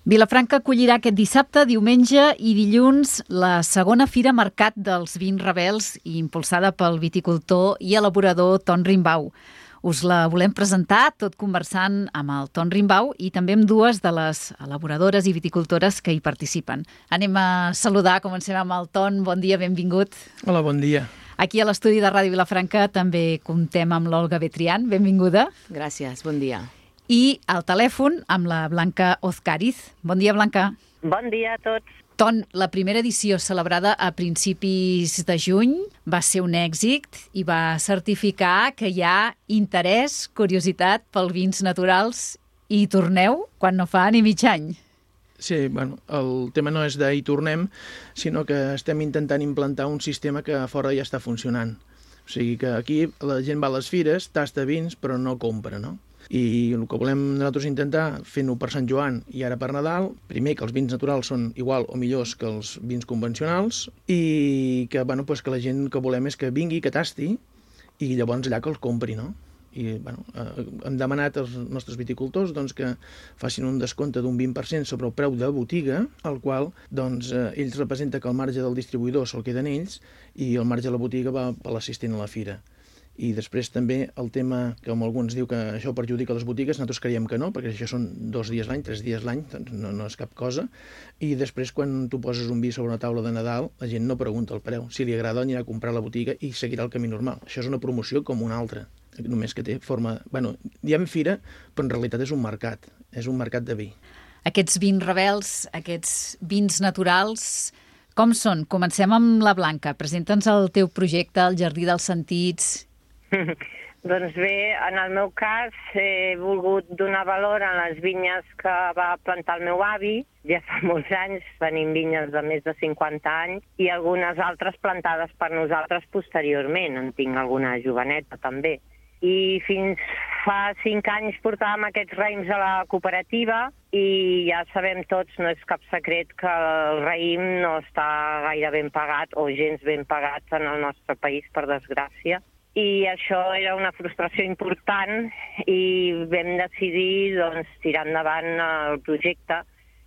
Vilafranca acollirà aquest dissabte, diumenge i dilluns la segona Fira Mercat dels Vins Rebels, impulsada pel viticultor i elaborador Ton Rimbau. Us la volem presentar tot conversant amb el Ton Rimbau i també amb dues de les elaboradores i viticultores que hi participen. Anem a saludar, comencem amb el Ton. Bon dia, benvingut. Hola, bon dia. Aquí a l'estudi de Ràdio Vilafranca també comptem amb l'Olga Betrián. Benvinguda. Gràcies, bon dia. I al telèfon amb la Blanca Ozcariz. Bon dia, Blanca. Bon dia a tots. Ton, la primera edició celebrada a principis de juny va ser un èxit i va certificar que hi ha interès, curiositat pels vins naturals i hi torneu quan no fa ni mig any. Sí, bueno, el tema no és d'hi tornem, sinó que estem intentant implantar un sistema que a fora ja està funcionant. O sigui que aquí la gent va a les fires, tasta vins, però no compra, no? I el que volem nosaltres intentar, fent-ho per Sant Joan i ara per Nadal, primer que els vins naturals són igual o millors que els vins convencionals i que, bueno, pues que la gent que volem és que vingui, que tasti i llavors allà que els compri, no? I bueno, hem demanat als nostres viticultors doncs, que facin un descompte d'un 20% sobre el preu de botiga, el qual doncs, ells representa que el marge del distribuïdor se'l queden ells i el marge de la botiga va per l'assistent a la fira. I després també el tema, que com alguns diu que això perjudica les botigues, nosaltres creiem que no, perquè això són 2 dies l'any, 3 dies l'any, doncs no és cap cosa. I després quan tu poses un vi sobre una taula de Nadal, la gent no pregunta el preu. Si li agrada, anirà a comprar a la botiga i seguirà el camí normal. Això és una promoció com una altra, només que té forma... Bueno, diem fira, però en realitat és un mercat de vi. Aquests vins rebels, aquests vins naturals, com són? Comencem amb la Blanca. Presenta'ns el teu projecte, el Jardí dels Sentits. Doncs bé, en el meu cas he volgut donar valor a les vinyes que va plantar el meu avi. Ja fa molts anys tenim vinyes de més de 50 anys i algunes altres plantades per nosaltres posteriorment. En tinc alguna joveneta també. I fins fa 5 anys portàvem aquests raïms a la cooperativa i ja sabem tots, no és cap secret, que el raïm no està gaire ben pagat o gens ben pagat en el nostre país, per desgràcia. I això era una frustració important i vam decidir doncs, tirar endavant el projecte.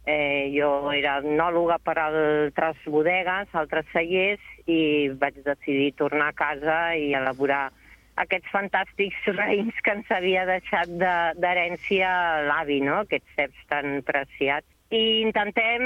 Jo era enòloga per altres bodegues, altres cellers, i vaig decidir tornar a casa i elaborar aquests fantàstics raïms que ens havia deixat d'herència l'avi, no? Aquests ceps tan preciats. I intentem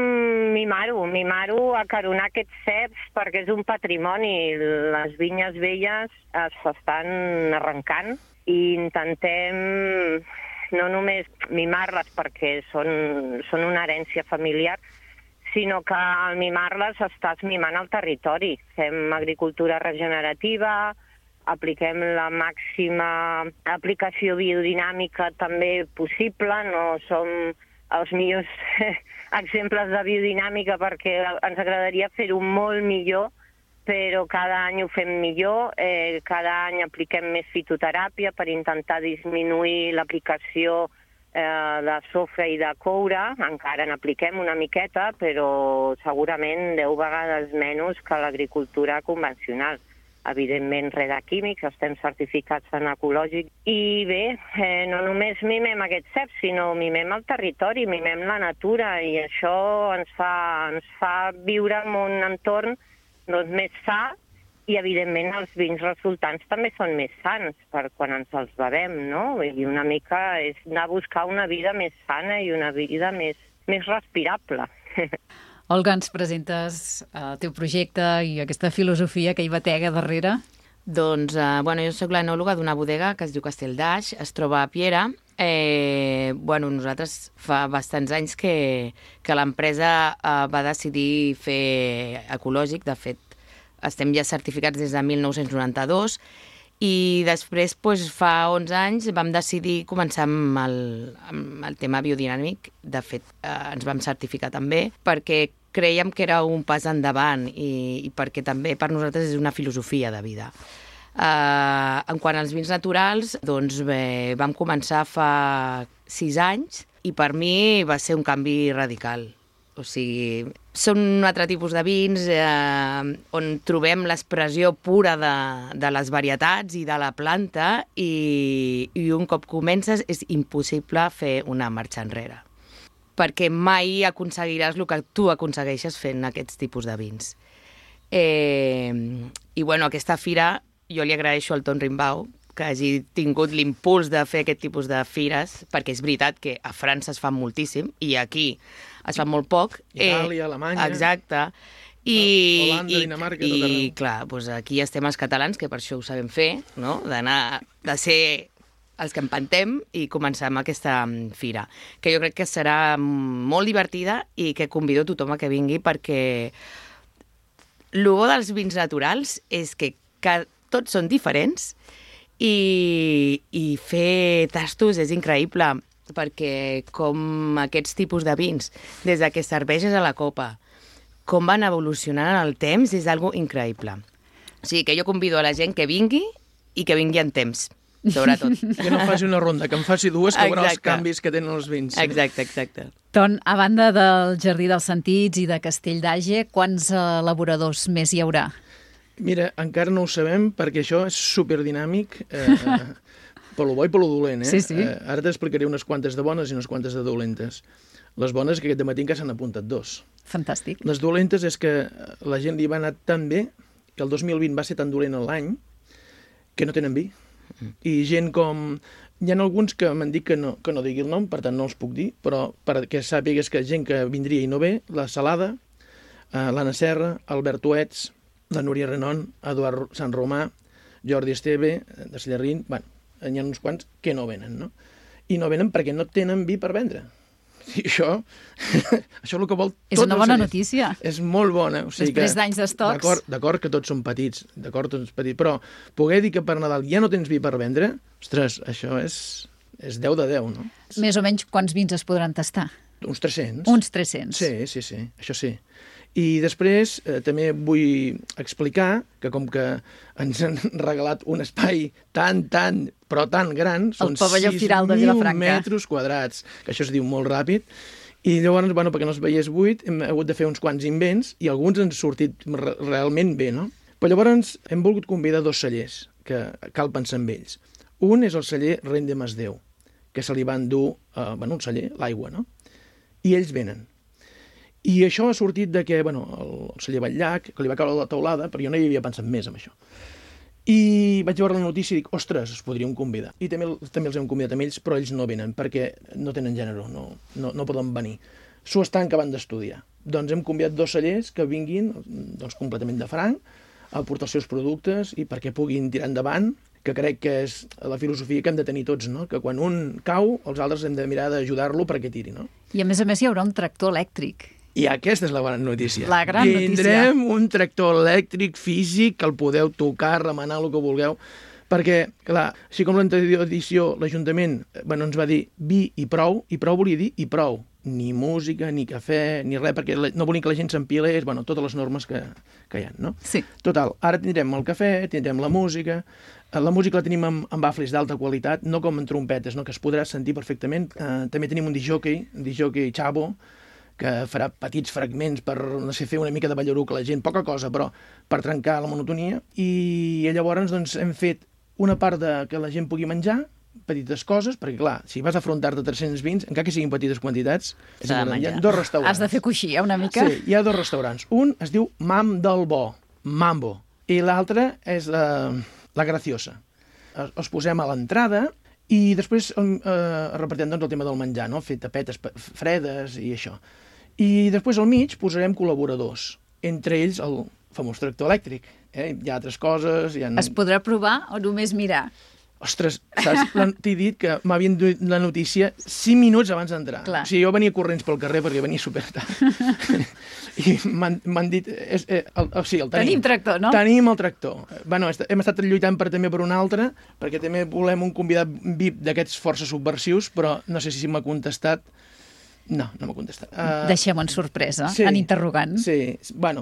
mimar-ho, acaronar aquests ceps perquè és un patrimoni. Les vinyes velles s'estan arrencant i intentem no només mimar-les perquè són una herència familiar, sinó que al mimar-les estàs mimant el territori. Fem agricultura regenerativa, apliquem la màxima aplicació biodinàmica també possible, no som els millors exemples de biodinàmica perquè ens agradaria fer-ho molt millor, però cada any ho fem millor. Cada any apliquem més fitoteràpia per intentar disminuir l'aplicació de sofre i de coure. Encara n'apliquem una miqueta, però segurament 10 vegades menys que l'agricultura convencional. Evidentment, res de químics, estem certificats en ecològic. I bé, no només mimem aquests ceps, sinó mimem el territori, mimem la natura, i això ens fa viure en un entorn doncs, més sa, i evidentment els vins resultants també són més sans per quan ens els bevem, no? I una mica és anar a buscar una vida més sana i una vida més respirable. Olga, ens presentes el teu projecte i aquesta filosofia que hi batega darrere? Doncs, jo soc l'enòloga d'una bodega que es diu Castelldaix, es troba a Piera. Nosaltres fa bastants anys que l'empresa va decidir fer ecològic. De fet, estem ja certificats des de 1992 i després, fa 11 anys, vam decidir començar amb el tema biodinàmic. De fet, ens vam certificar també perquè creiem que era un pas endavant i perquè també per nosaltres és una filosofia de vida. En quant als vins naturals, doncs vam començar fa 6 anys i per mi va ser un canvi radical. O sigui, són un altre tipus de vins on trobem l'expressió pura de les varietats i de la planta i un cop comences és impossible fer una marxa enrere. perquè mai aconseguiràs el que tu aconsegueixes fent aquests tipus de vins. I bueno, aquesta fira jo li agraeixo al Ton Rimbaud que hagi tingut l'impuls de fer aquest tipus de fires, perquè és veritat que a França es fan moltíssim i aquí es fan molt poc. Itàlia, Alemanya... Exacte. Holanda, Dinamarca... I clar, doncs aquí estem els catalans, que per això ho sabem fer, no? De ser els que empantem i començar amb aquesta fira, que jo crec que serà molt divertida i que convido a tothom a que vingui, perquè el bo dels vins naturals és que tots són diferents i fer tastos és increïble, perquè com aquests tipus de vins, des que serveixes a la copa, com van evolucionant en el temps, és algo increïble. O sigui que jo convido a la gent que vingui i que vingui en temps, sobretot. Que no faci una ronda, que em faci dues, que veurà els canvis que tenen els vins. Exacte. Ton, a banda del Jardí dels Sentits i de Castell d'Age, quants elaboradors més hi haurà? Mira, encara no ho sabem, perquè això és superdinàmic, per lo bo i per lo dolent. Sí. Ara t'explicaré unes quantes de bones i unes quantes de dolentes. Les bones, que aquest dematí encara s'han apuntat 2. Fantàstic. Les dolentes és que la gent li va anar tan bé, que el 2020 va ser tan dolent l'any, que no tenen vi. I gent com... Hi ha alguns que m'han dit que no digui el nom, per tant no els puc dir, però perquè sàpigues que gent que vindria i no ve, la Salada, l'Anna Serra, Albert Tuets, la Núria Renon, Eduard Sant Romà, Jordi Esteve, de Sallarrín... Bueno, hi ha uns quants que no venen, no? I no venen perquè no tenen vi per vendre. I això és el que vol tot. És una bona notícia. És molt bona. O sigui, després d'anys d'estocs. D'acord que tots són petits, però poder dir que per Nadal ja no tens vi per vendre, ostres, això és 10 de 10, no? Més o menys quants vins es podran tastar? Uns 300. Uns 300. Sí, això sí. I després també vull explicar que com que ens han regalat un espai tan gran, són 6.000 metres quadrats, que això es diu molt ràpid, i llavors, perquè no es veiés buit, hem hagut de fer uns quants invents, i alguns han sortit realment bé, no? Però llavors hem volgut convidar 2 cellers, que cal pensar en ells. Un és el celler Ren de Masdeu, que se li va endur, un celler, l'aigua, no? I ells venen. I això ha sortit de que, el celler Batllac, que li va caure la teulada, però jo no hi havia pensat més en això. I vaig veure la notícia i dic, ostres, es podríem convidar. I també els hem convidat a ells, però ells no venen, perquè no tenen gènere, no poden venir. S'ho estan acabant d'estudiar. Doncs hem convidat 2 cellers que vinguin completament de franc, a portar els seus productes i perquè puguin tirar endavant, que crec que és la filosofia que hem de tenir tots, no? Que quan un cau, els altres hem de mirar d'ajudar-lo perquè tiri, no? I a més hi haurà un tractor elèctric. I aquesta és la bona notícia. La gran notícia. Tindrem un tractor elèctric físic que el podeu tocar, remenar, el que vulgueu, perquè, clar, així com l'anterior edició l'Ajuntament ens va dir vi i prou volia dir i prou. Ni música, ni cafè, ni res, perquè no volia que la gent s'empilés, totes les normes que hi ha, no? Sí. Total, ara tindrem el cafè, tindrem la música la tenim amb bafles d'alta qualitat, no com en trompetes, no? Que es podrà sentir perfectament. També tenim un disjockey Chavo, que farà petits fragments per, fer una mica de ballaruc a la gent, poca cosa, però per trencar la monotonia. I llavors hem fet una part que la gent pugui menjar, petites coses, perquè clar, si vas a afrontar-te 300 vins, encara que siguin petites quantitats, hi ha 2 restaurants. Has de fer coixí, una mica. Sí, hi ha 2 restaurants. Un es diu Mam del Bo, Mambo, i l'altre és la Graciosa. Els posem a l'entrada i després repartim el tema del menjar, no? Fer tapetes fredes i això. I després al mig posarem col·laboradors, entre ells el famós tractor elèctric. Hi ha altres coses... Es podrà provar o només mirar? Ostres, saps? T'he dit que m'havien dit la notícia 5 minuts abans d'entrar. O sigui, jo venia corrents pel carrer perquè venia supertard. I m'han dit... Tenim tractor, no? Tenim el tractor. Hem estat lluitant també per un altre, perquè també volem un convidat VIP d'aquests força subversius, però no sé si m'ha contestat. No m'ha contestat. Deixem en sorpresa, en interrogant. Sí,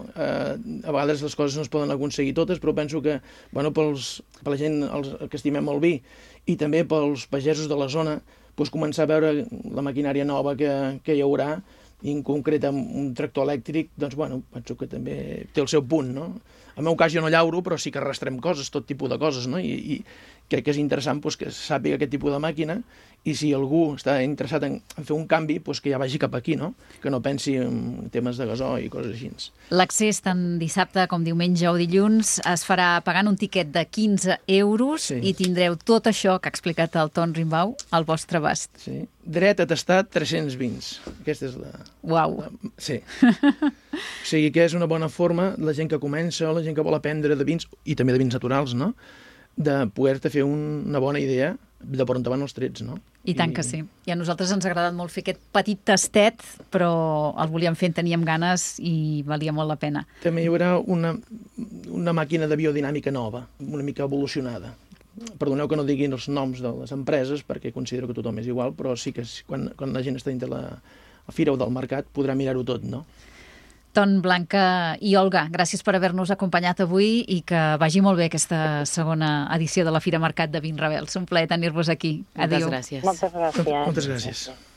a vegades les coses no es poden aconseguir totes, però penso que, per la gent que estimem el vi i també pels pagesos de la zona, començar a veure la maquinària nova que hi haurà, i en concret amb un tractor elèctric, doncs, bueno, penso que també té el seu punt, no? En el meu cas jo no llauro, però sí que arrastrem coses, tot tipus de coses, no? I crec que és interessant doncs, que sàpiga aquest tipus de màquina, i si algú està interessat en fer un canvi, doncs que ja vagi cap aquí, no? Que no pensi en temes de gasoil i coses així. L'accés tant dissabte com diumenge o dilluns es farà pagant un tiquet de 15 euros i tindreu tot això que ha explicat el Ton Rimbau al vostre abast. Sí. Dret atestat 320. Aquesta és la... Uau! Sí. O sigui que és una bona forma, la gent que comença, la gent que vol aprendre de vins, i també de vins naturals, no?, de poder-te fer una bona idea de per on te van els trets, no? I tant que sí. I a nosaltres ens ha agradat molt fer aquest petit tastet, però el volíem fer, en teníem ganes i valia molt la pena. També hi haurà una màquina de biodinàmica nova, una mica evolucionada. Perdoneu que no diguin els noms de les empreses, perquè considero que tothom és igual, però sí que quan la gent està dintre la fira o del mercat podrà mirar-ho tot, no? Ton, Blanca i Olga, gràcies per haver-nos acompanyat avui i que vagi molt bé aquesta segona edició de la Fira Mercat de Vins Rebels. Un plaer tenir-vos aquí. Adéu. Moltes gràcies. Moltes gràcies. Moltes gràcies.